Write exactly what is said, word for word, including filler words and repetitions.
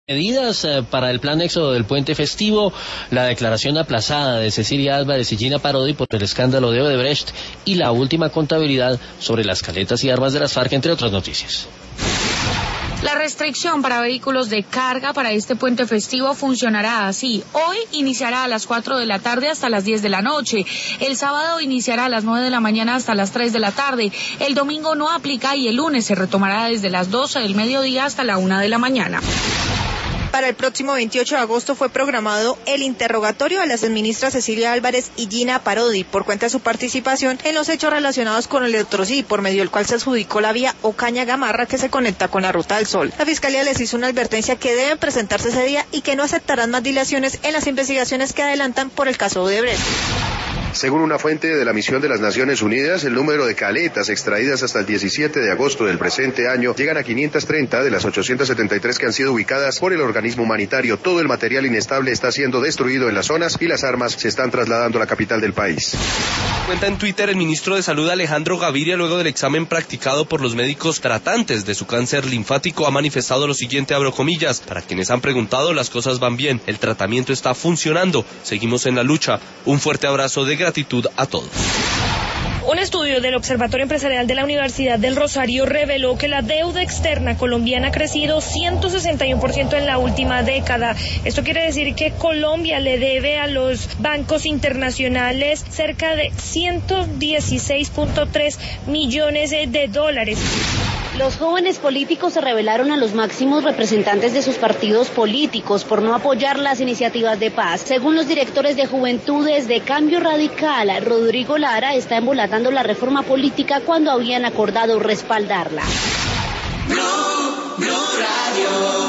Medidas eh, para el plan éxodo del puente festivo, la declaración aplazada de Cecilia Álvarez y Gina Parodi por el escándalo de Odebrecht y la última contabilidad sobre las caletas y armas de las FARC, entre otras noticias. La restricción para vehículos de carga para este puente festivo funcionará así. Hoy iniciará a las cuatro de la tarde hasta las diez de la noche. El sábado iniciará a las nueve de la mañana hasta las tres de la tarde. El domingo no aplica y el lunes se retomará desde las doce del mediodía hasta la una de la mañana. Para el próximo veintiocho de agosto fue programado el interrogatorio a las exministras Cecilia Álvarez y Gina Parodi por cuenta de su participación en los hechos relacionados con el Electrosí, por medio del cual se adjudicó la vía Ocaña-Gamarra que se conecta con la Ruta del Sol. La Fiscalía les hizo una advertencia que deben presentarse ese día y que no aceptarán más dilaciones en las investigaciones que adelantan por el caso Odebrecht. Según una fuente de la misión de las Naciones Unidas, el número de caletas extraídas hasta el diecisiete de agosto del presente año llegan a quinientas treinta de las ochocientas setenta y tres que han sido ubicadas por el organismo humanitario. Todo el material inestable está siendo destruido en las zonas y las armas se están trasladando a la capital del país. Cuenta en Twitter el ministro de Salud Alejandro Gaviria, luego del examen practicado por los médicos tratantes de su cáncer linfático, ha manifestado lo siguiente, abro comillas: para quienes han preguntado, las cosas van bien, el tratamiento está funcionando, seguimos en la lucha. Un fuerte abrazo de gratitud a todos. Un estudio del Observatorio Empresarial de la Universidad del Rosario reveló que la deuda externa colombiana ha crecido ciento sesenta y uno por ciento en la última década. Esto quiere decir que Colombia le debe a los bancos internacionales cerca de ciento dieciséis punto tres millones de dólares. Los jóvenes políticos se rebelaron a los máximos representantes de sus partidos políticos por no apoyar las iniciativas de paz. Según los directores de Juventudes de Cambio Radical, Rodrigo Lara está embolatando la reforma política cuando habían acordado respaldarla. Blue, Blue Radio.